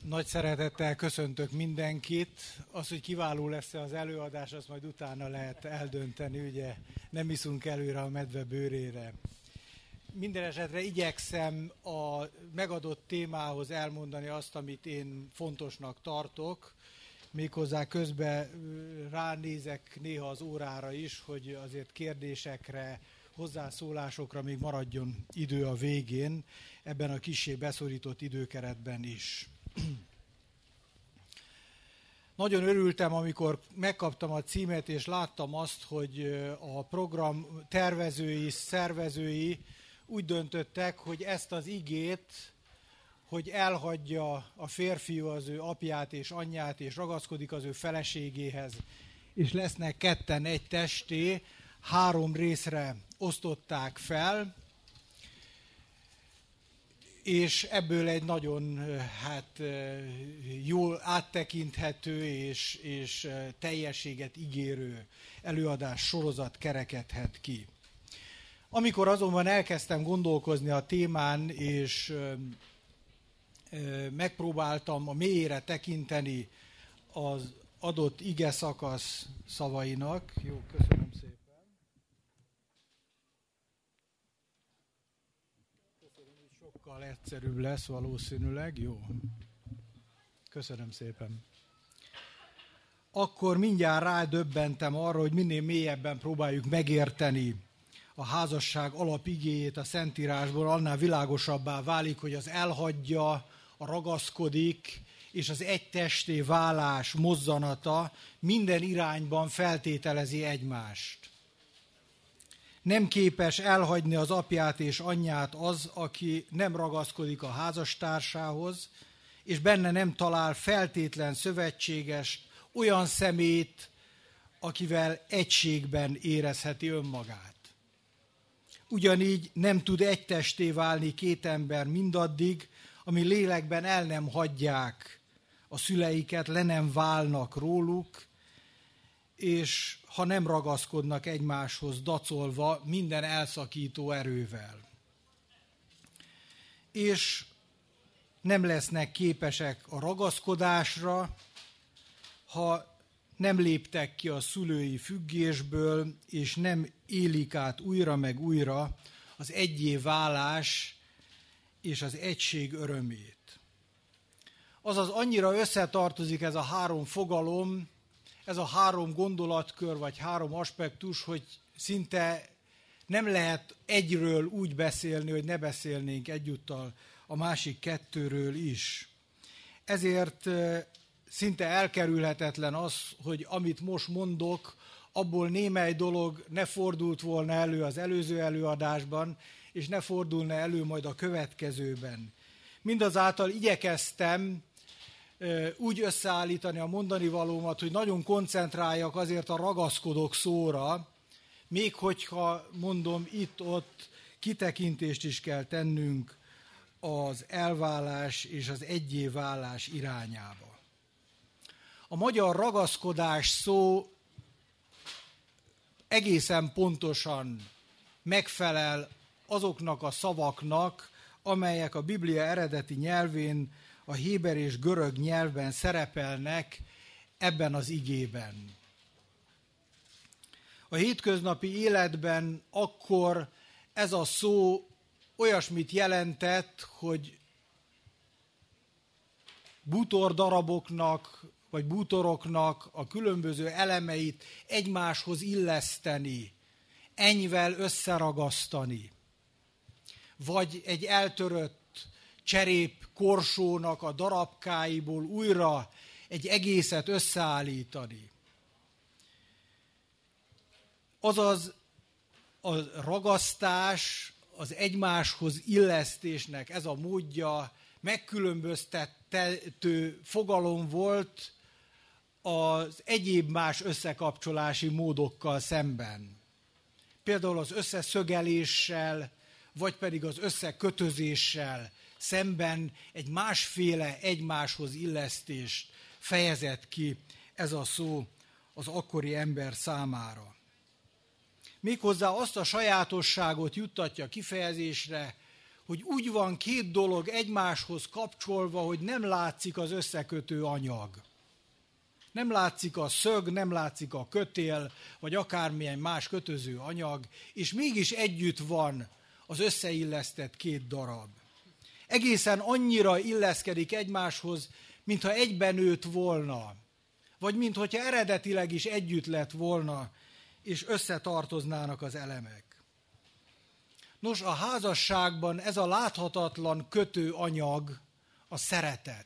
Nagy szeretettel köszöntök mindenkit. Az, hogy kiváló lesz az előadás, azt majd utána lehet eldönteni, ugye nem iszunk előre a medve bőrére. Minden esetre igyekszem a megadott témához elmondani azt, amit én fontosnak tartok. Méghozzá közben ránézek néha az órára is, hogy azért kérdésekre, hozzászólásokra még maradjon idő a végén, ebben a kissé beszorított időkeretben is. Nagyon örültem, amikor megkaptam a címet, és láttam azt, hogy a program tervezői, szervezői úgy döntöttek, hogy ezt az igét, hogy elhagyja a férfiú az ő apját és anyját, és ragaszkodik az ő feleségéhez, és lesznek ketten egy testé, 3 részre osztották fel, és ebből egy nagyon jól áttekinthető és teljességet ígérő előadás sorozat kerekedhet ki. Amikor azonban elkezdtem gondolkozni a témán, és megpróbáltam a mélyére tekinteni az adott ige szakasz szavainak. Jó, köszönöm szépen. Sokkal egyszerűbb lesz valószínűleg, jó. Köszönöm szépen. Akkor mindjárt rádöbbentem arra, hogy minél mélyebben próbáljuk megérteni a házasság alapigéjét a Szentírásból, annál világosabbá válik, hogy az elhagyja, a ragaszkodik, és az egytesté válás mozzanata minden irányban feltételezi egymást. Nem képes elhagyni az apját és anyját az, aki nem ragaszkodik a házastársához, és benne nem talál feltétlen szövetséges, olyan szemét, akivel egységben érezheti önmagát. Ugyanígy nem tud egy testé válni 2 ember mindaddig, ami lélekben el nem hagyják a szüleiket, le nem válnak róluk, és ha nem ragaszkodnak egymáshoz dacolva minden elszakító erővel. És nem lesznek képesek a ragaszkodásra, ha nem léptek ki a szülői függésből, és nem élik át újra meg újra az egyé válás és az egység örömét. Azaz annyira összetartozik ez a 3 fogalom, ez a 3 gondolatkör, vagy 3 aspektus, hogy szinte nem lehet egyről úgy beszélni, hogy ne beszélnénk egyúttal a másik 2-ről is. Ezért szinte elkerülhetetlen az, hogy amit most mondok, abból némely dolog ne fordult volna elő az előző előadásban, és ne fordulna elő majd a következőben. Mindazáltal igyekeztem úgy összeállítani a mondani valómat, hogy nagyon koncentráljak azért a ragaszkodok szóra, még hogyha mondom itt-ott kitekintést is kell tennünk az elválás és az egyé válás irányába. A magyar ragaszkodás szó egészen pontosan megfelel azoknak a szavaknak, amelyek a Biblia eredeti nyelvén, a héber és görög nyelvben szerepelnek ebben az igében. A hétköznapi életben akkor ez a szó olyasmit jelentett, hogy bútordaraboknak, vagy bútoroknak a különböző elemeit egymáshoz illeszteni, enyvel összeragasztani, vagy egy eltörött cserép korsónak a darabkáiból újra egy egészet összeállítani. Azaz a ragasztás, az egymáshoz illesztésnek ez a módja megkülönböztető fogalom volt az egyéb más összekapcsolási módokkal szemben. Például az összeszögeléssel, vagy pedig az összekötözéssel szemben egy másféle egymáshoz illesztést fejezett ki ez a szó az akkori ember számára. Méghozzá azt a sajátosságot juttatja kifejezésre, hogy úgy van két dolog egymáshoz kapcsolva, hogy nem látszik az összekötő anyag. Nem látszik a szög, nem látszik a kötél, vagy akármilyen más kötöző anyag, és mégis együtt van az összeillesztett két darab. Egészen annyira illeszkedik egymáshoz, mintha egyben nőtt volna, vagy mintha eredetileg is együtt lett volna, és összetartoznának az elemek. Nos, a házasságban ez a láthatatlan kötő anyag a szeretet.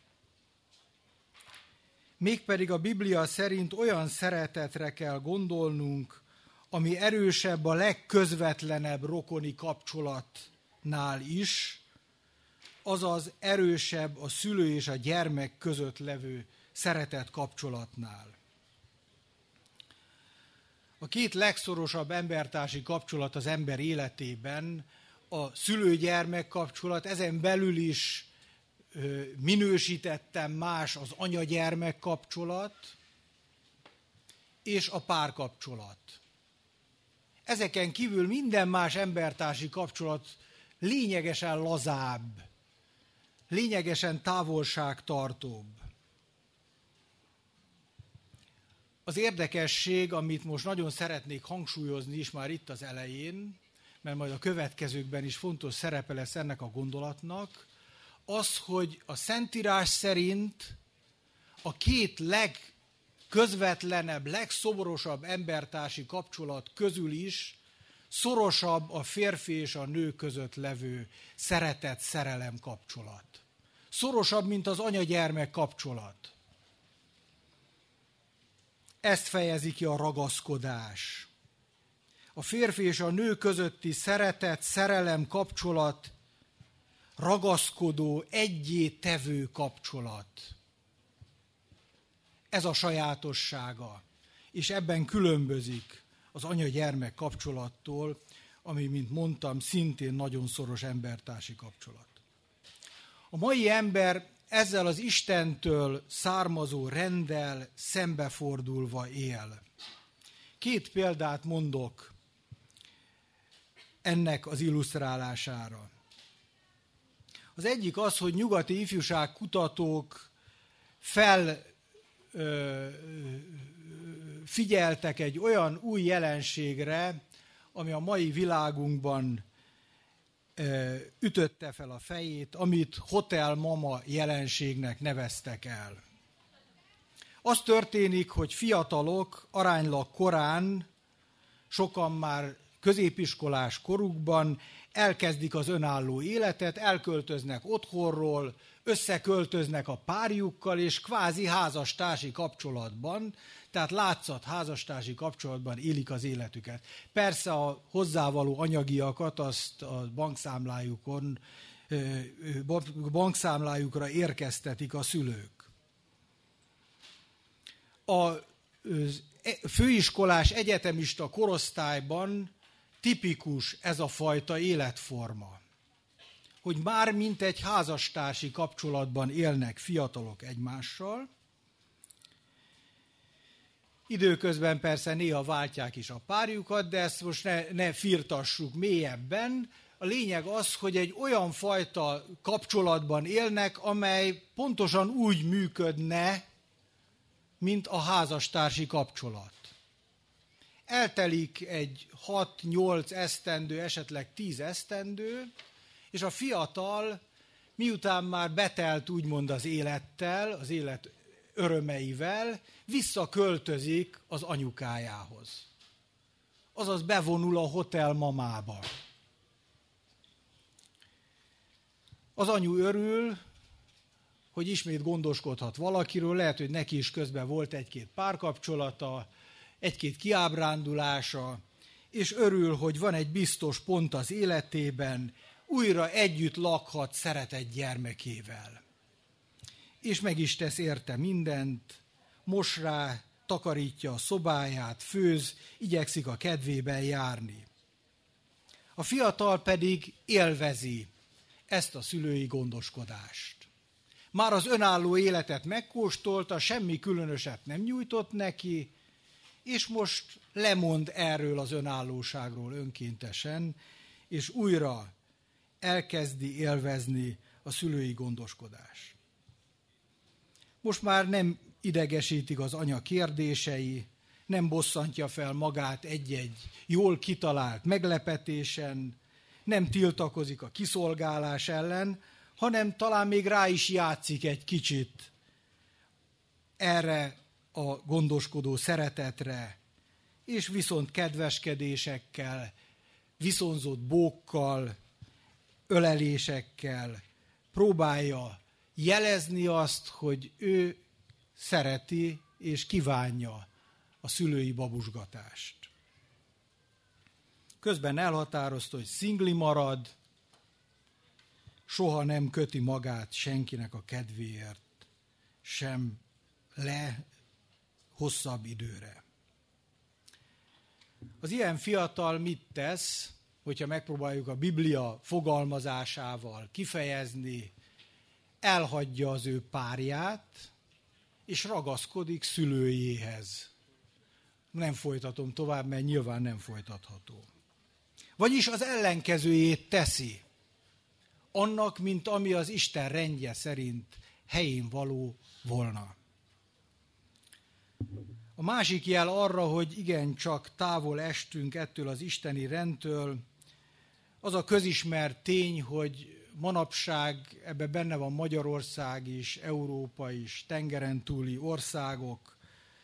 Mégpedig a Biblia szerint olyan szeretetre kell gondolnunk, ami erősebb a legközvetlenebb rokoni kapcsolatnál is, azaz erősebb a szülő és a gyermek között levő szeretet kapcsolatnál. A két legszorosabb embertársi kapcsolat az ember életében a szülő-gyermek kapcsolat, ezen belül is minősítettem más az anya-gyermek kapcsolat és a párkapcsolat. Ezeken kívül minden más embertársi kapcsolat lényegesen lazább, lényegesen távolságtartóbb. Az érdekesség, amit most nagyon szeretnék hangsúlyozni is már itt az elején, mert majd a következőkben is fontos szerepe lesz ennek a gondolatnak, az, hogy a Szentírás szerint a két legközvetlenebb, legszorosabb embertársi kapcsolat közül is szorosabb a férfi és a nő között levő szeretet-szerelem kapcsolat. Szorosabb, mint az anya-gyermek kapcsolat. Ezt fejezi ki a ragaszkodás. A férfi és a nő közötti szeretet, szerelem kapcsolat ragaszkodó, egyé tevő kapcsolat. Ez a sajátossága, és ebben különbözik az anya-gyermek kapcsolattól, ami, mint mondtam, szintén nagyon szoros embertársi kapcsolat. A mai ember ezzel az Istentől származó renddel szembefordulva él. Két példát mondok ennek az illusztrálására. Az egyik az, hogy nyugati ifjúságkutatók figyeltek egy olyan új jelenségre, ami a mai világunkban ütötte fel a fejét, amit hotel mama jelenségnek neveztek el. Az történik, hogy fiatalok aránylag korán, sokan már középiskolás korukban elkezdik az önálló életet, elköltöznek otthonról, összeköltöznek a párjukkal, és kvázi házastársi kapcsolatban, tehát látszat házastársi kapcsolatban élik az életüket. Persze a hozzávaló anyagiakat azt a bankszámlájukra érkeztetik a szülők. A főiskolás egyetemista korosztályban tipikus ez a fajta életforma, hogy már mint egy házastársi kapcsolatban élnek fiatalok egymással. Időközben persze néha váltják is a párjukat, de ezt most ne firtassuk mélyebben. A lényeg az, hogy egy olyan fajta kapcsolatban élnek, amely pontosan úgy működne, mint a házastársi kapcsolat. Eltelik egy 6-8 esztendő, esetleg 10 esztendő, és a fiatal, miután már betelt úgymond az élettel, az élet örömeivel, visszaköltözik az anyukájához. Azaz bevonul a hotel mamába. Az anyu örül, hogy ismét gondoskodhat valakiről, lehet, hogy neki is közben volt egy-két párkapcsolata, egy-két kiábrándulása, és örül, hogy van egy biztos pont az életében, újra együtt lakhat szeretett gyermekével. És meg is tesz érte mindent, mos rá, takarítja a szobáját, főz, igyekszik a kedvében járni. A fiatal pedig élvezi ezt a szülői gondoskodást. Már az önálló életet megkóstolta, semmi különöset nem nyújtott neki, és most lemond erről az önállóságról önkéntesen, és újra elkezdi élvezni a szülői gondoskodás. Most már nem idegesítik az anya kérdései, nem bosszantja fel magát egy-egy jól kitalált meglepetésen, nem tiltakozik a kiszolgálás ellen, hanem talán még rá is játszik egy kicsit erre a gondoskodó szeretetre, és viszont kedveskedésekkel, viszonzott bókkal, ölelésekkel próbálja jelezni azt, hogy ő szereti és kívánja a szülői babusgatást. Közben elhatározta, hogy szingli marad, soha nem köti magát senkinek a kedvéért, sem le hosszabb időre. Az ilyen fiatal mit tesz, hogyha megpróbáljuk a Biblia fogalmazásával kifejezni, elhagyja az ő párját, és ragaszkodik szülőjéhez. Nem folytatom tovább, mert nyilván nem folytatható. Vagyis az ellenkezőjét teszi, annak, mint ami az Isten rendje szerint helyén való volna. A másik jel arra, hogy igencsak távol estünk ettől az isteni rendtől, az a közismert tény, hogy manapság ebben benne van Magyarország is, Európa is, tengeren túli országok,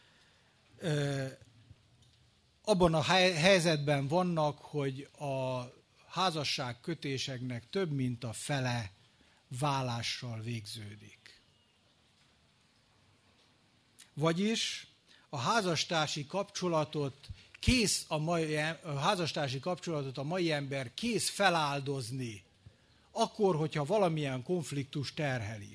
abban a helyzetben vannak, hogy a házasságkötéseknek több mint a fele válással végződik. Vagyis a házastársi kapcsolatot a mai ember kész feláldozni, akkor, hogyha valamilyen konfliktus terheli.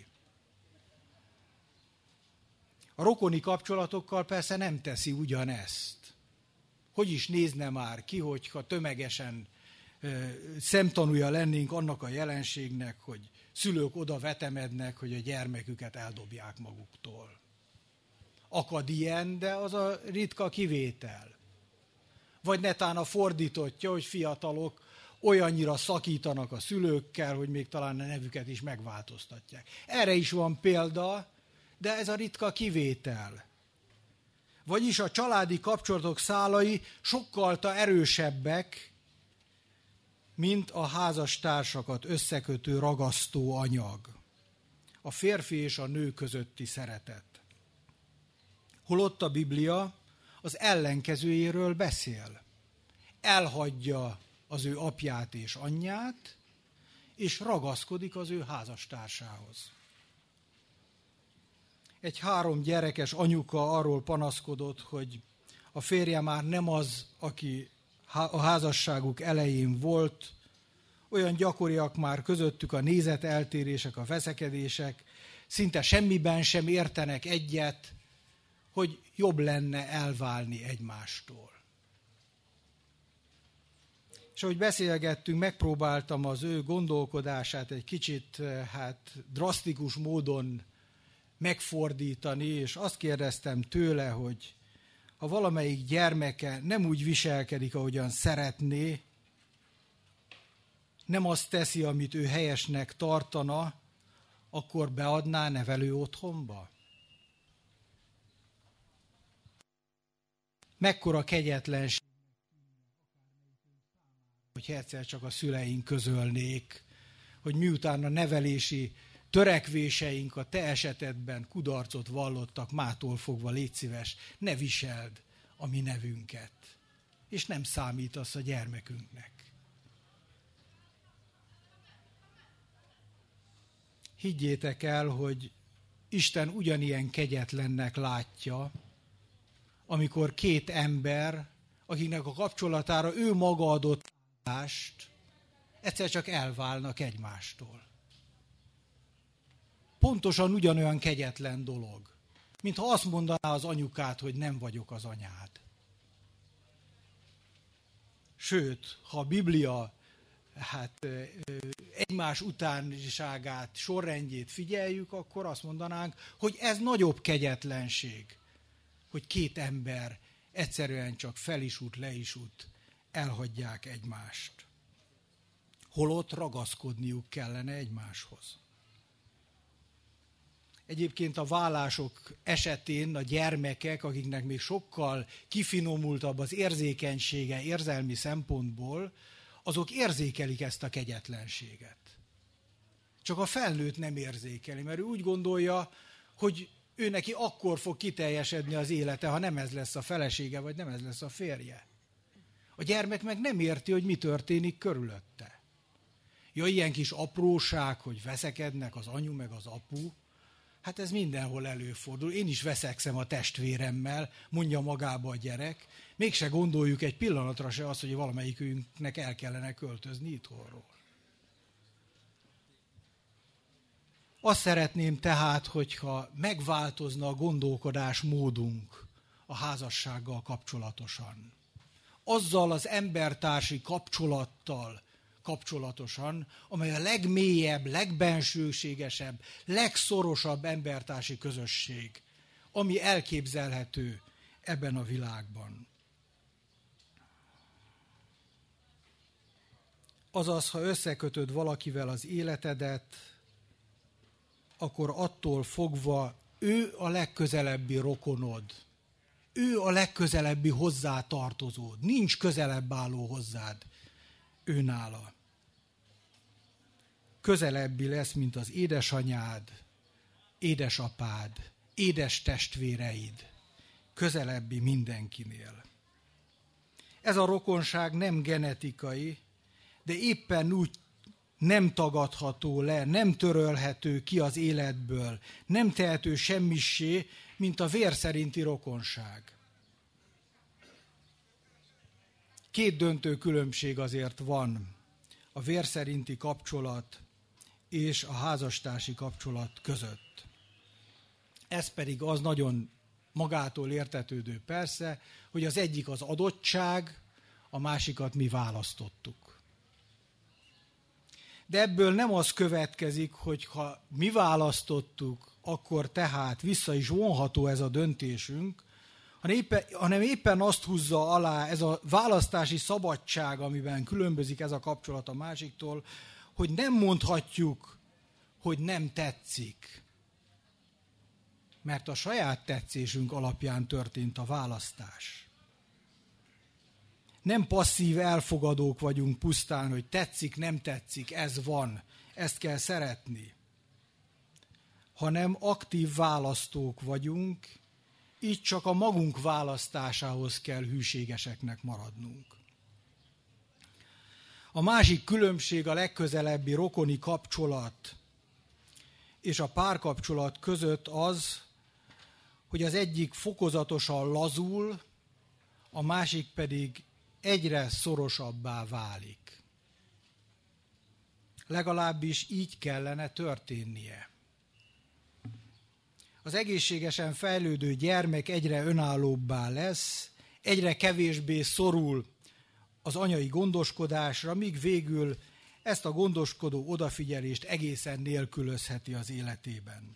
A rokoni kapcsolatokkal persze nem teszi ugyanezt. Hogy is nézne már ki, hogyha tömegesen szemtanúja lennénk annak a jelenségnek, hogy szülők oda vetemednek, hogy a gyermeküket eldobják maguktól. Akad ilyen, de az a ritka kivétel. Vagy netán a fordítottja, hogy fiatalok olyannyira szakítanak a szülőkkel, hogy még talán a nevüket is megváltoztatják. Erre is van példa, de ez a ritka kivétel. Vagyis a családi kapcsolatok szálai sokkal erősebbek, mint a házastársakat összekötő ragasztó anyag. A férfi és a nő közötti szeretet. Holott a Biblia az ellenkezőjéről beszél. Elhagyja az ő apját és anyját, és ragaszkodik az ő házastársához. Egy 3 gyerekes anyuka arról panaszkodott, hogy a férje már nem az, aki a házasságuk elején volt, olyan gyakoriak már közöttük a nézeteltérések, a veszekedések, szinte semmiben sem értenek egyet, hogy jobb lenne elválni egymástól. És ahogy beszélgettünk, megpróbáltam az ő gondolkodását egy kicsit drasztikus módon megfordítani, és azt kérdeztem tőle, hogy ha valamelyik gyermeke nem úgy viselkedik, ahogyan szeretné, nem azt teszi, amit ő helyesnek tartana, akkor beadná nevelő otthonba? Mekkora kegyetlenség, hogy egyszer csak a szüleink közölnék, hogy miután a nevelési törekvéseink a te esetedben kudarcot vallottak, mától fogva légy szíves, ne viseld a mi nevünket, és nem számítasz a gyermekünknek. Higgyétek el, hogy Isten ugyanilyen kegyetlennek látja, amikor 2 ember, akiknek a kapcsolatára ő maga adott állást, egyszer csak elválnak egymástól. Pontosan ugyanolyan kegyetlen dolog, mintha azt mondaná az anyukád, hogy nem vagyok az anyád. Sőt, ha a Biblia egymás utániságát, sorrendjét figyeljük, akkor azt mondanánk, hogy ez nagyobb kegyetlenség, hogy 2 ember egyszerűen csak fel is út, le is út, elhagyják egymást. holott ragaszkodniuk kellene egymáshoz. Egyébként a vállások esetén a gyermekek, akiknek még sokkal kifinomultabb az érzékenysége érzelmi szempontból, azok érzékelik ezt a kegyetlenséget. Csak a felnőtt nem érzékeli, mert ő úgy gondolja, hogy ő neki akkor fog kiteljesedni az élete, ha nem ez lesz a felesége, vagy nem ez lesz a férje. A gyermek meg nem érti, hogy mi történik körülötte. Ja, ilyen kis apróság, hogy veszekednek az anyu meg az apu, hát ez mindenhol előfordul. Én is veszekszem a testvéremmel, mondja magába a gyerek. Mégse gondoljuk egy pillanatra se azt, hogy valamelyikünknek el kellene költözni itthonról. Azt szeretném tehát, hogyha megváltozna a gondolkodásmódunk a házassággal kapcsolatosan. Azzal az embertársi kapcsolattal kapcsolatosan, amely a legmélyebb, legbensőségesebb, legszorosabb embertársi közösség, ami elképzelhető ebben a világban. Azaz, ha összekötöd valakivel az életedet, akkor attól fogva ő a legközelebbi rokonod, ő a legközelebbi hozzátartozód, nincs közelebb álló hozzád őnála. Közelebbi lesz, mint az édesanyád, édesapád, édes testvéreid, közelebbi mindenkinél. Ez a rokonság nem genetikai, de éppen úgy nem tagadható le, nem törölhető ki az életből, nem tehető semmissé, mint a vér szerinti rokonság. Két döntő különbség azért van a vér szerinti kapcsolat és a házastársi kapcsolat között. Ez pedig az nagyon magától értetődő persze, hogy az egyik az adottság, a másikat mi választottuk. De ebből nem az következik, hogy ha mi választottuk, akkor tehát vissza is vonható ez a döntésünk, hanem éppen azt húzza alá ez a választási szabadság, amiben különbözik ez a kapcsolat a másiktól, hogy nem mondhatjuk, hogy nem tetszik. Mert a saját tetszésünk alapján történt a választás. Nem passzív elfogadók vagyunk pusztán, hogy tetszik, nem tetszik, ez van, ezt kell szeretni. Hanem aktív választók vagyunk, így csak a magunk választásához kell hűségeseknek maradnunk. A másik különbség a legközelebbi rokoni kapcsolat és a párkapcsolat között az, hogy az egyik fokozatosan lazul, a másik pedig egyre szorosabbá válik. Legalábbis így kellene történnie. Az egészségesen fejlődő gyermek egyre önállóbbá lesz, egyre kevésbé szorul az anyai gondoskodásra, míg végül ezt a gondoskodó odafigyelést egészen nélkülözheti az életében.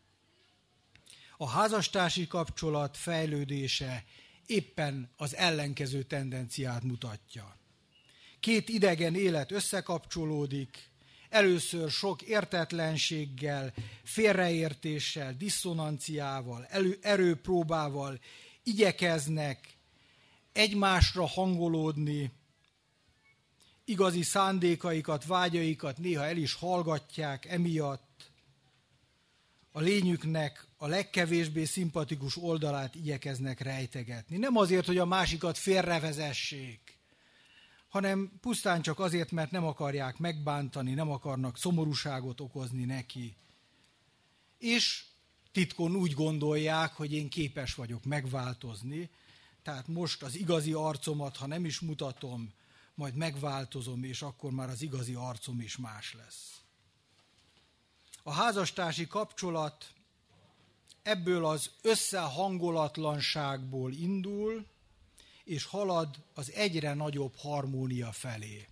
A házastársi kapcsolat fejlődése éppen az ellenkező tendenciát mutatja. Két idegen élet összekapcsolódik, először sok értetlenséggel, félreértéssel, disszonanciával, erőpróbával igyekeznek egymásra hangolódni, igazi szándékaikat, vágyaikat néha el is hallgatják emiatt, a lényüknek a legkevésbé szimpatikus oldalát igyekeznek rejtegetni. Nem azért, hogy a másikat félrevezessék, hanem pusztán csak azért, mert nem akarják megbántani, nem akarnak szomorúságot okozni neki. És titkon úgy gondolják, hogy én képes vagyok megváltozni, tehát most az igazi arcomat, ha nem is mutatom, majd megváltozom, és akkor már az igazi arcom is más lesz. A házastársi kapcsolat ebből az összehangolatlanságból indul, és halad az egyre nagyobb harmónia felé.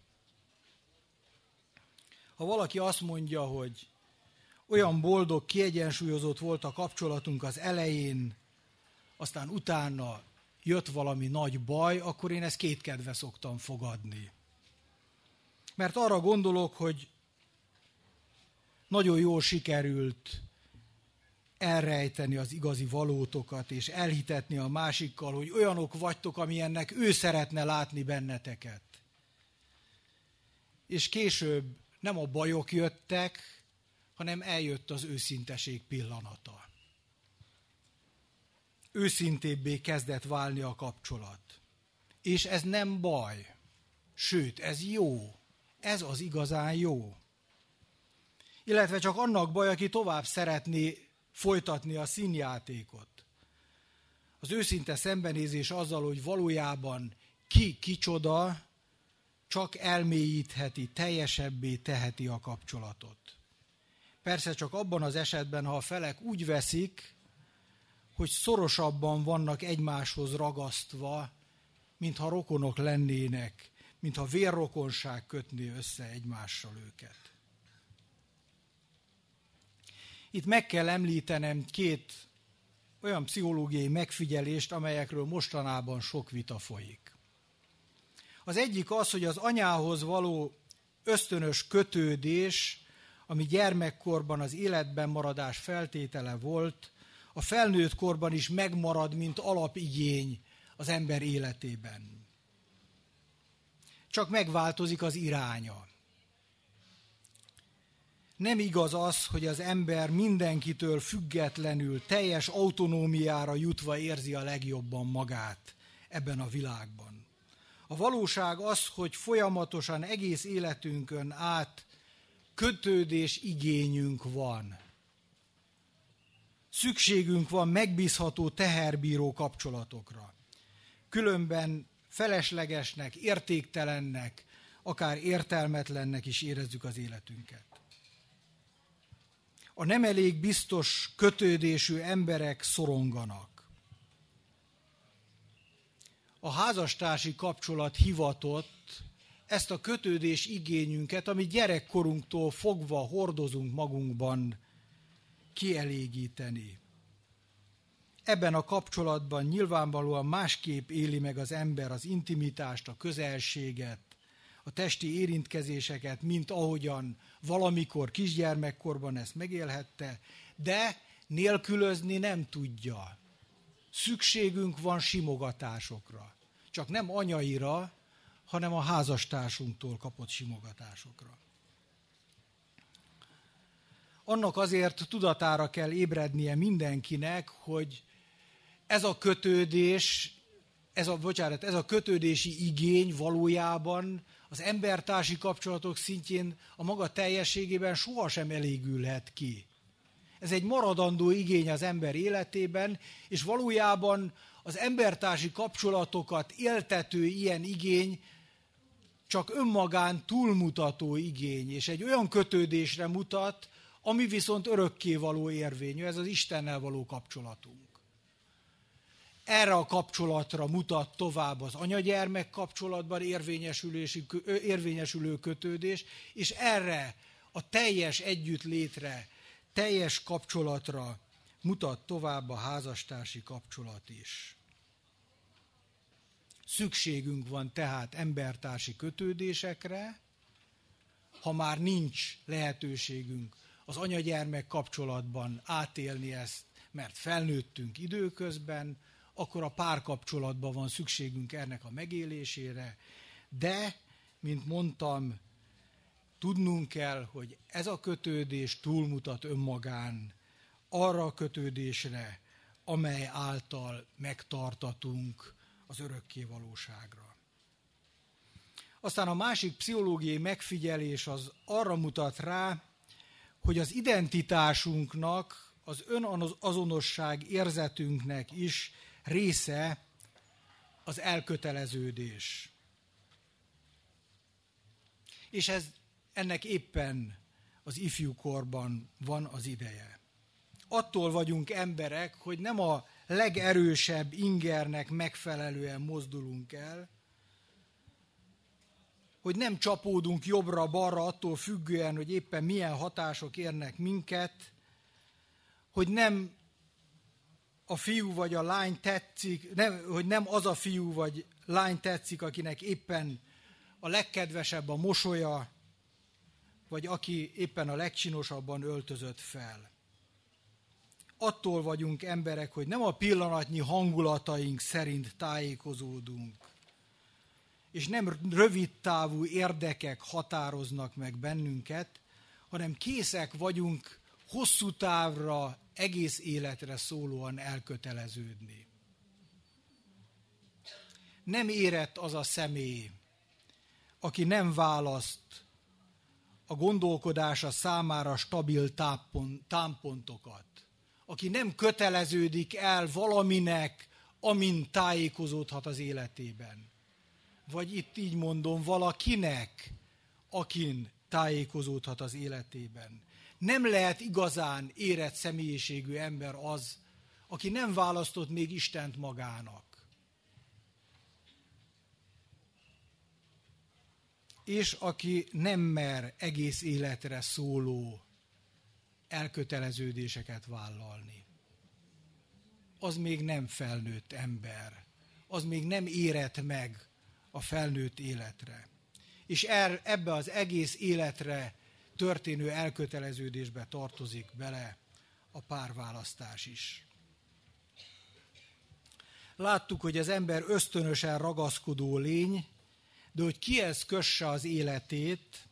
Ha valaki azt mondja, hogy olyan boldog, kiegyensúlyozott volt a kapcsolatunk az elején, aztán utána jött valami nagy baj, akkor én ezt kétkedve szoktam fogadni. Mert arra gondolok, hogy nagyon jól sikerült elrejteni az igazi valótokat, és elhitetni a másikkal, hogy olyanok vagytok, amilyennek ő szeretne látni benneteket. És később nem a bajok jöttek, hanem eljött az őszinteség pillanata. Őszintébbé kezdett válni a kapcsolat. És ez nem baj. Sőt, ez jó. Ez az igazán jó. Illetve csak annak baj, aki tovább szeretné folytatni a színjátékot. Az őszinte szembenézés azzal, hogy valójában ki kicsoda, csak elmélyítheti, teljesebbé teheti a kapcsolatot. Persze csak abban az esetben, ha a felek úgy veszik, hogy szorosabban vannak egymáshoz ragasztva, mintha rokonok lennének, mintha vérrokonság kötné össze egymással őket. Itt meg kell említenem 2 olyan pszichológiai megfigyelést, amelyekről mostanában sok vita folyik. Az egyik az, hogy az anyához való ösztönös kötődés, ami gyermekkorban az életben maradás feltétele volt, a felnőtt korban is megmarad, mint alapigény az ember életében. Csak megváltozik az iránya. Nem igaz az, hogy az ember mindenkitől függetlenül, teljes autonómiára jutva érzi a legjobban magát ebben a világban. A valóság az, hogy folyamatosan egész életünkön át kötődés igényünk van. Szükségünk van megbízható, teherbíró kapcsolatokra. Különben feleslegesnek, értéktelennek, akár értelmetlennek is érezzük az életünket. A nem elég biztos kötődésű emberek szoronganak. A házastársi kapcsolat hivatott ezt a kötődés igényünket, amit gyerekkorunktól fogva hordozunk magunkban, kielégíteni. Ebben a kapcsolatban nyilvánvalóan másképp éli meg az ember az intimitást, a közelséget, a testi érintkezéseket, mint ahogyan valamikor kisgyermekkorban ezt megélhette, de nélkülözni nem tudja. Szükségünk van simogatásokra. Csak nem anyaira, hanem a házastársunktól kapott simogatásokra. Annak azért tudatára kell ébrednie mindenkinek, hogy ez a kötődés, ez a kötődési igény valójában az embertársi kapcsolatok szintjén a maga teljességében sohasem elégülhet ki. Ez egy maradandó igény az ember életében, és valójában az embertársi kapcsolatokat éltető ilyen igény csak önmagán túlmutató igény, és egy olyan kötődésre mutat, ami viszont örökkévaló érvényű, ez az Istennel való kapcsolatunk. Erre a kapcsolatra mutat tovább az anya-gyermek kapcsolatban érvényesülő kötődés, és erre a teljes együttlétre, teljes kapcsolatra mutat tovább a házastársi kapcsolat is. Szükségünk van tehát embertársi kötődésekre, ha már nincs lehetőségünk az anya-gyermek kapcsolatban átélni ezt, mert felnőttünk időközben, akkor a párkapcsolatban van szükségünk ennek a megélésére, de, mint mondtam, tudnunk kell, hogy ez a kötődés túlmutat önmagán arra a kötődésre, amely által megtartatunk az örökké valóságra. Aztán a másik pszichológiai megfigyelés az arra mutat rá, hogy az identitásunknak, az önazonosság érzetünknek is része az elköteleződés. És ennek éppen az ifjúkorban van az ideje. Attól vagyunk emberek, hogy nem a legerősebb ingernek megfelelően mozdulunk el, hogy nem csapódunk jobbra-balra attól függően, hogy éppen milyen hatások érnek minket, hogy nem a fiú vagy a lány tetszik, hogy nem az a fiú vagy lány tetszik, akinek éppen a legkedvesebb a mosolya, vagy aki éppen a legcsinosabban öltözött fel. Attól vagyunk emberek, hogy nem a pillanatnyi hangulataink szerint tájékozódunk, és nem rövidtávú érdekek határoznak meg bennünket, hanem készek vagyunk hosszú távra, egész életre szólóan elköteleződni. Nem érett az a személy, aki nem választ a gondolkodása számára stabil támpontokat, aki nem köteleződik el valaminek, amin tájékozódhat az életében. Vagy itt így mondom, valakinek, akin tájékozódhat az életében. Nem lehet igazán érett személyiségű ember az, aki nem választott még Istent magának. És aki nem mer egész életre szóló elköteleződéseket vállalni. Az még nem felnőtt ember. Az még nem érett meg a felnőtt életre. És ebbe az egész életre történő elköteleződésbe tartozik bele a párválasztás is. Láttuk, hogy az ember ösztönösen ragaszkodó lény, de hogy kihez kösse az életét,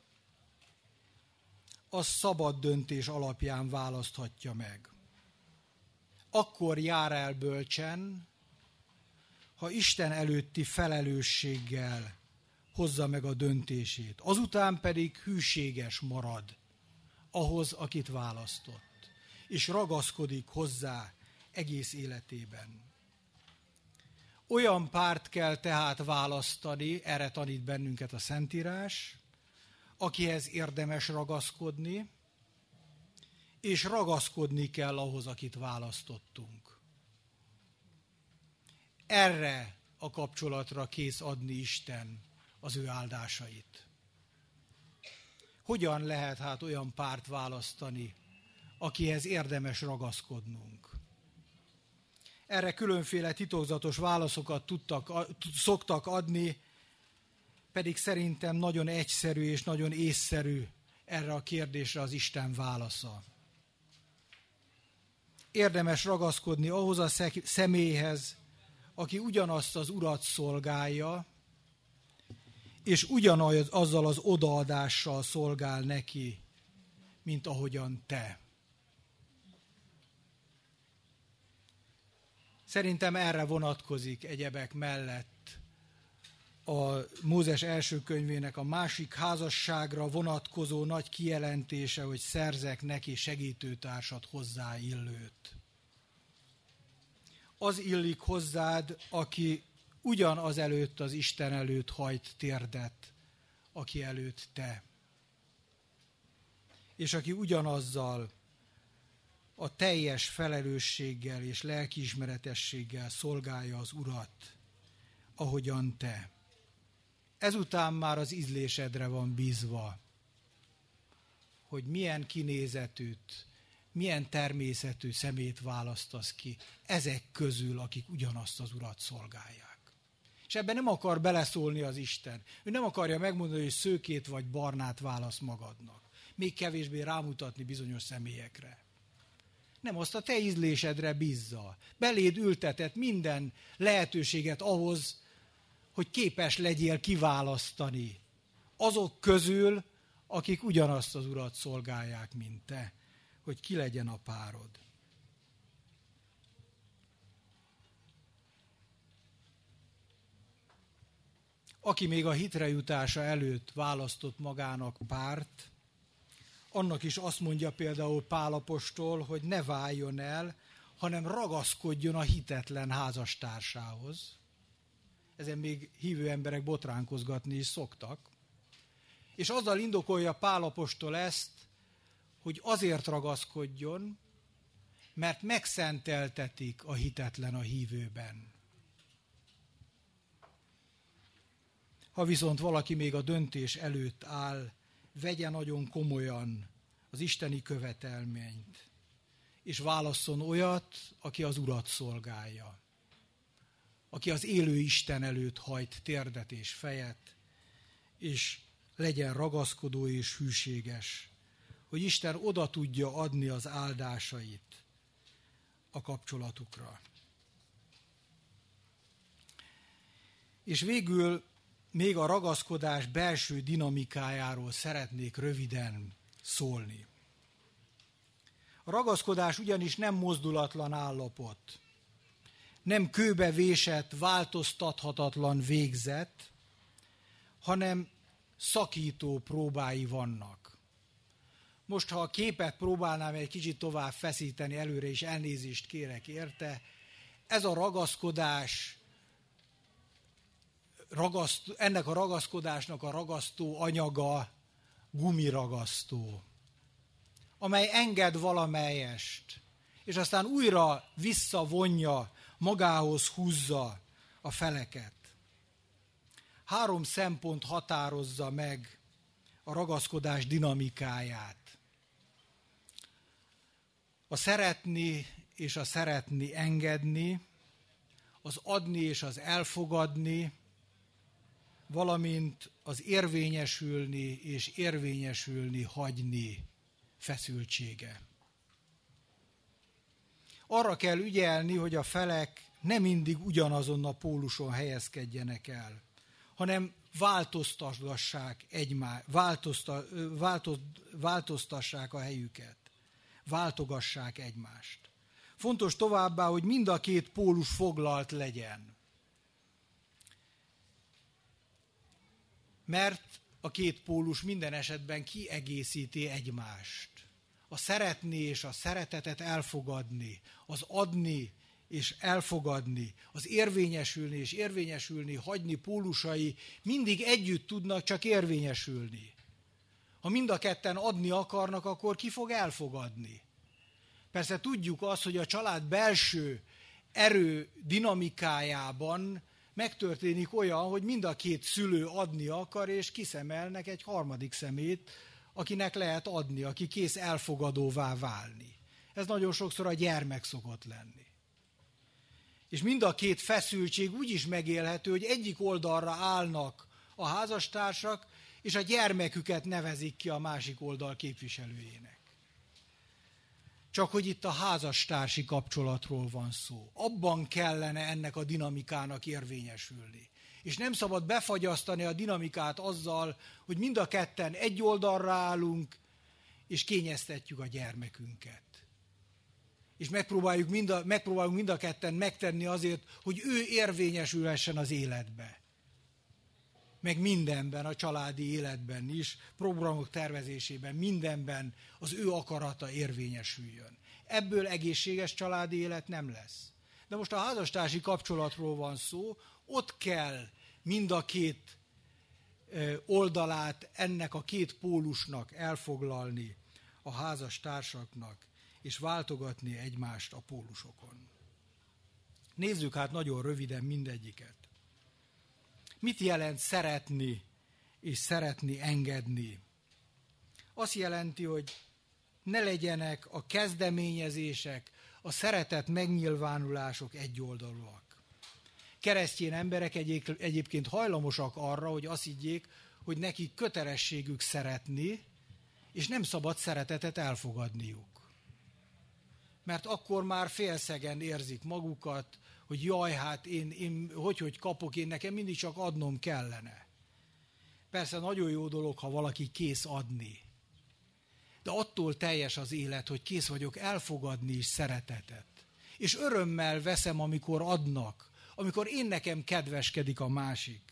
az szabad döntés alapján választhatja meg. Akkor jár el bölcsen, ha Isten előtti felelősséggel hozza meg a döntését. Azután pedig hűséges marad ahhoz, akit választott, és ragaszkodik hozzá egész életében. Olyan párt kell tehát választani, erre tanít bennünket a Szentírás, akihez érdemes ragaszkodni, és ragaszkodni kell ahhoz, akit választottunk. Erre a kapcsolatra kész adni Isten az ő áldásait. Hogyan lehet hát olyan párt választani, akihez érdemes ragaszkodnunk? Erre különféle titokzatos válaszokat szoktak adni, pedig szerintem nagyon egyszerű és nagyon észszerű erre a kérdésre az Isten válasza. Érdemes ragaszkodni ahhoz a személyhez, aki ugyanazt az Urat szolgálja, és ugyanazzal az odaadással szolgál neki, mint ahogyan te. Szerintem erre vonatkozik egyebek mellett a Mózes első könyvének a másik házasságra vonatkozó nagy kijelentése, hogy szerzek neki segítőtársat hozzáillőt. Az illik hozzád, aki ugyanaz előtt az Isten előtt hajt térdet, aki előtt te. És aki ugyanazzal a teljes felelősséggel és lelkiismeretességgel szolgálja az Urat, ahogyan te. Ezután már az ízlésedre van bízva, hogy milyen kinézetűt, milyen természetű szemét választasz ki ezek közül, akik ugyanazt az Urat szolgálják. És ebben nem akar beleszólni az Isten. Ő nem akarja megmondani, hogy szőkét vagy barnát válasz magadnak. Még kevésbé rámutatni bizonyos személyekre. Nem, azt a te ízlésedre bízza. Beléd ültetett minden lehetőséget ahhoz, hogy képes legyél kiválasztani azok közül, akik ugyanazt az Urat szolgálják, mint te, hogy ki legyen a párod. Aki még a hitre jutása előtt választott magának párt, annak is azt mondja például Pál apostol, hogy ne váljon el, hanem ragaszkodjon a hitetlen házastársához. Ezen még hívő emberek botránkozgatni is szoktak. És azzal indokolja Pál apostol ezt, hogy azért ragaszkodjon, mert megszenteltetik a hitetlen a hívőben. Ha viszont valaki még a döntés előtt áll, vegye nagyon komolyan az isteni követelményt, és válasszon olyat, aki az Urat szolgálja, aki az élő Isten előtt hajt térdet és fejet, és legyen ragaszkodó és hűséges, hogy Isten oda tudja adni az áldásait a kapcsolatukra. És végül még a ragaszkodás belső dinamikájáról szeretnék röviden szólni. A ragaszkodás ugyanis nem mozdulatlan állapot, nem kőbevésett, változtathatatlan végzet, hanem szakító próbái vannak. Most, ha a képet próbálnám egy kicsit tovább feszíteni előre, és elnézést kérek érte, ez a ragaszkodás, ennek a ragaszkodásnak a ragasztó anyaga gumiragasztó, amely enged valamelyest, és aztán újra visszavonja, magához húzza a feleket. 3 szempont határozza meg a ragaszkodás dinamikáját. A szeretni és a szeretni engedni, az adni és az elfogadni, valamint az érvényesülni és érvényesülni hagyni feszültsége. Arra kell ügyelni, hogy a felek nem mindig ugyanazon a póluson helyezkedjenek el, hanem változtassák a helyüket, váltogassák egymást. Fontos továbbá, hogy mind a 2 pólus foglalt legyen. Mert a 2 pólus minden esetben kiegészíti egymást. A szeretni és a szeretetet elfogadni, az adni és elfogadni, az érvényesülni és érvényesülni hagyni pólusai mindig együtt tudnak csak érvényesülni. Ha mind a ketten adni akarnak, akkor ki fog elfogadni? Persze tudjuk azt, hogy a család belső erő dinamikájában megtörténik olyan, hogy mind a 2 szülő adni akar, és kiszemelnek egy harmadik szemét, akinek lehet adni, aki kész elfogadóvá válni. Ez nagyon sokszor a gyermek szokott lenni. És mind a 2 feszültség úgy is megélhető, hogy egyik oldalra állnak a házastársak, és a gyermeküket nevezik ki a másik oldal képviselőjének. Csak hogy itt a házastársi kapcsolatról van szó. Abban kellene ennek a dinamikának érvényesülni. És nem szabad befagyasztani a dinamikát azzal, hogy mind a ketten egy oldalra állunk, és kényeztetjük a gyermekünket. És megpróbálunk mind a ketten megtenni azért, hogy ő érvényesülhessen az életbe. Meg mindenben, a családi életben is, programok tervezésében, mindenben az ő akarata érvényesüljön. Ebből egészséges családi élet nem lesz. De most a házastársi kapcsolatról van szó, ott kell mind a 2 oldalát ennek a 2 pólusnak elfoglalni a házastársaknak, és váltogatni egymást a pólusokon. Nézzük hát nagyon röviden mindegyiket. Mit jelent szeretni és szeretni engedni? Azt jelenti, hogy ne legyenek a kezdeményezések, a szeretet megnyilvánulások egyoldalúak. Keresztény emberek egyébként hajlamosak arra, hogy azt higgyék, hogy nekik kötelességük szeretni, és nem szabad szeretetet elfogadniuk. Mert akkor már félszegen érzik magukat, hogy jaj, hát én hogy kapok, nekem mindig csak adnom kellene. Persze nagyon jó dolog, ha valaki kész adni. De attól teljes az élet, hogy kész vagyok elfogadni is szeretetet. És örömmel veszem, amikor adnak, amikor én nekem kedveskedik a másik.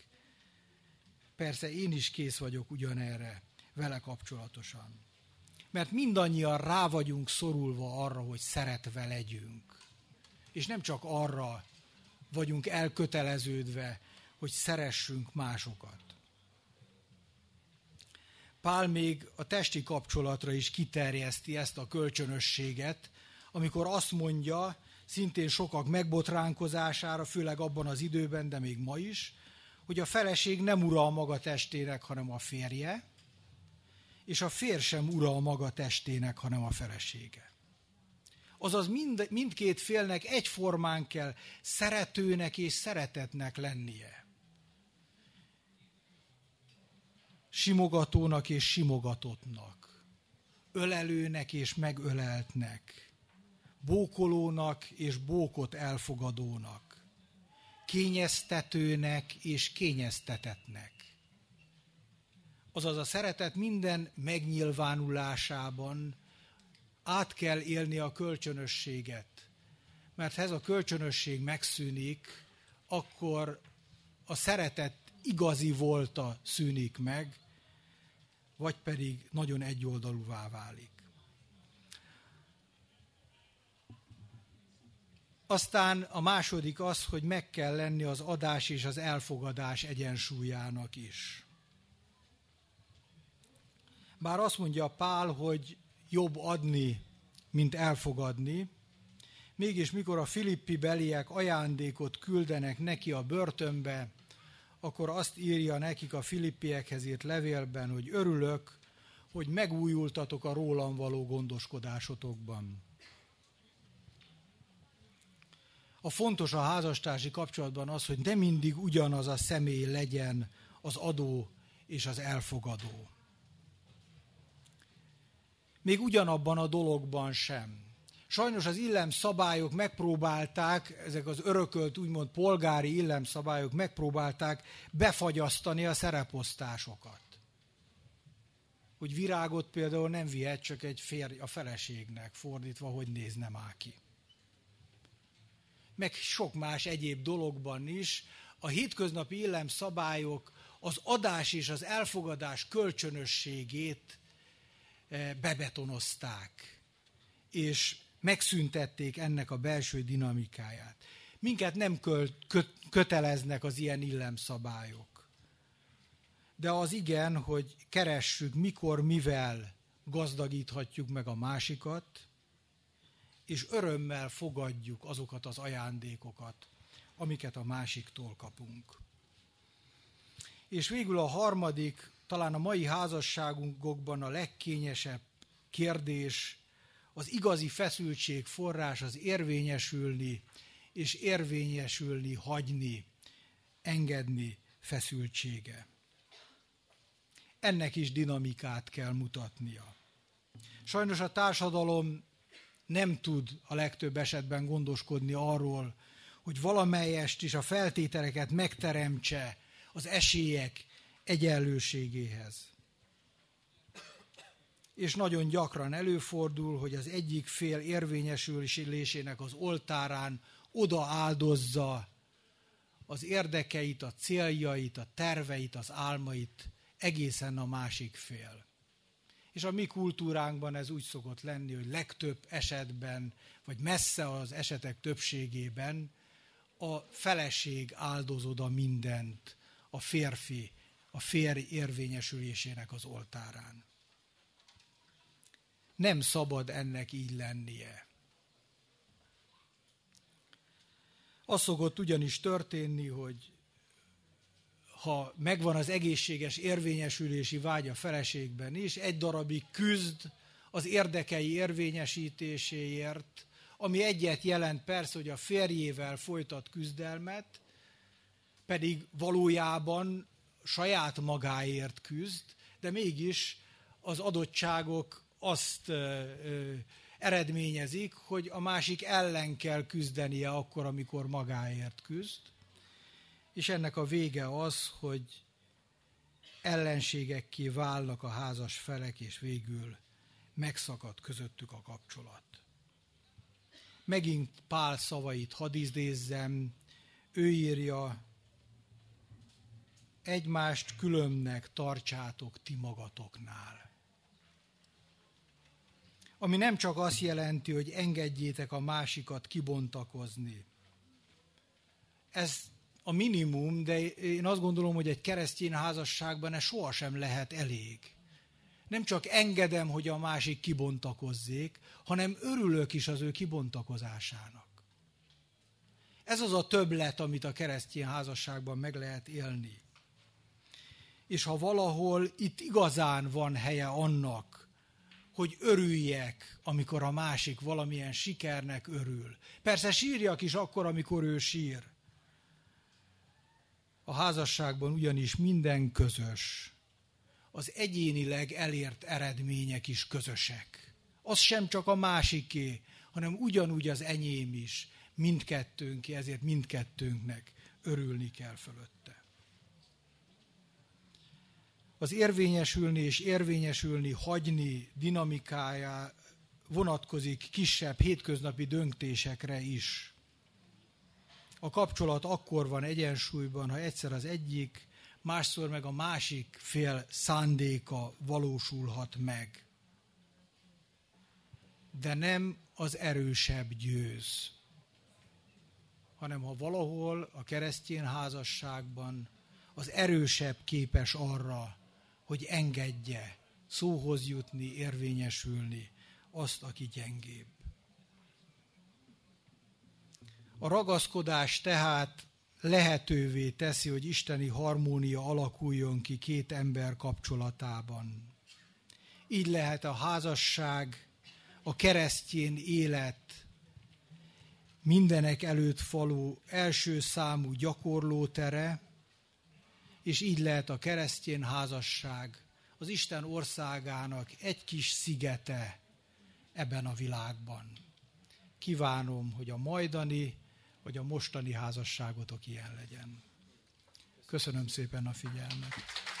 Persze én is kész vagyok ugyanerre vele kapcsolatosan. Mert mindannyian rá vagyunk szorulva arra, hogy szeretve legyünk. És nem csak arra vagyunk elköteleződve, hogy szeressünk másokat. Pál még a testi kapcsolatra is kiterjeszti ezt a kölcsönösséget, amikor azt mondja, szintén sokak megbotránkozására, főleg abban az időben, de még ma is, hogy a feleség nem ura a maga testének, hanem a férje, és a férj sem ura a maga testének, hanem a felesége. Azaz mindkét félnek egyformán kell szeretőnek és szeretetnek lennie. simogatónak és simogatottnak, ölelőnek és megöleltnek, bókolónak és bókot elfogadónak, kényeztetőnek és kényeztetettnek. Azaz a szeretet minden megnyilvánulásában át kell élni a kölcsönösséget, mert ha ez a kölcsönösség megszűnik, akkor a szeretet igazi volta szűnik meg, vagy pedig nagyon egyoldalúvá válik. Aztán a második az, hogy meg kell lenni az adás és az elfogadás egyensúlyának is. Bár azt mondja Pál, hogy jobb adni, mint elfogadni, mégis mikor a filippi beliek ajándékot küldenek neki a börtönbe, akkor azt írja nekik a filippiekhez írt levélben, hogy örülök, hogy megújultatok a rólam való gondoskodásotokban. A fontos a házastársi kapcsolatban az, hogy nem mindig ugyanaz a személy legyen az adó és az elfogadó. Még ugyanabban a dologban sem. Sajnos az illemszabályok megpróbálták, ezek az örökölt úgymond polgári illemszabályok megpróbálták befagyasztani a szereposztásokat. Hogy virágot például nem vihet csak egy férj a feleségnek, fordítva, hogy nézne már ki. Meg sok más egyéb dologban is a hétköznapi illemszabályok az adás és az elfogadás kölcsönösségét bebetonozták, és megszüntették ennek a belső dinamikáját. Minket nem köteleznek az ilyen illemszabályok. De az igen, hogy keressük, mikor, mivel gazdagíthatjuk meg a másikat, és örömmel fogadjuk azokat az ajándékokat, amiket a másiktól kapunk. És végül a harmadik, talán a mai házasságunkban a legkényesebb kérdés, az igazi feszültség forrás az érvényesülni, és érvényesülni, hagyni, engedni feszültsége. Ennek is dinamikát kell mutatnia. Sajnos a társadalom nem tud a legtöbb esetben gondoskodni arról, hogy valamelyest is a feltételeket megteremtse az esélyek egyenlőségéhez. És nagyon gyakran előfordul, hogy az egyik fél érvényesülésének az oltárán odaáldozza az érdekeit, a céljait, a terveit, az álmait egészen a másik fél. És a mi kultúránkban ez úgy szokott lenni, hogy legtöbb esetben, vagy messze az esetek többségében a feleség áldoz oda mindent a férj érvényesülésének az oltárán. Nem szabad ennek így lennie. Az szokott ugyanis történni, hogy ha megvan az egészséges érvényesülési vágy a feleségben is, egy darabig küzd az érdekei érvényesítéséért, ami egyet jelent persze, hogy a férjével folytat küzdelmet, pedig valójában saját magáért küzd, de mégis az adottságok azt eredményezik, hogy a másik ellen kell küzdenie akkor, amikor magáért küzd, és ennek a vége az, hogy ellenségekké válnak a házas felek, és végül megszakad közöttük a kapcsolat. Megint Pál szavait hadd idézzem, ő írja, egymást különbnek tartsátok ti magatoknál. Ami nem csak azt jelenti, hogy engedjétek a másikat kibontakozni. Ez a minimum, de én azt gondolom, hogy egy keresztény házasságban ez sohasem lehet elég. Nem csak engedem, hogy a másik kibontakozzék, hanem örülök is az ő kibontakozásának. Ez az a többlet, amit a keresztény házasságban meg lehet élni. És ha valahol itt igazán van helye annak, hogy örüljek, amikor a másik valamilyen sikernek örül. Persze sírjak is akkor, amikor ő sír. A házasságban ugyanis minden közös. az egyénileg elért eredmények is közösek. Az sem csak a másiké, hanem ugyanúgy az enyém is, mindkettőnké, ezért mindkettőnknek örülni kell fölötte. Az érvényesülni és érvényesülni hagyni dinamikája vonatkozik kisebb hétköznapi döntésekre is. A kapcsolat akkor van egyensúlyban, ha egyszer az egyik, másszor meg a másik fél szándéka valósulhat meg. De nem az erősebb győz, hanem ha valahol a keresztény házasságban az erősebb képes arra, hogy engedje szóhoz jutni, érvényesülni azt, aki gyengébb. A ragaszkodás tehát lehetővé teszi, hogy isteni harmónia alakuljon ki két ember kapcsolatában. Így lehet a házasság, a keresztény élet mindenek előtt való első számú gyakorlótere, és így lehet a keresztény házasság az Isten országának egy kis szigete ebben a világban. Kívánom, hogy a majdani vagy a mostani házasságotok ilyen legyen. Köszönöm szépen a figyelmet.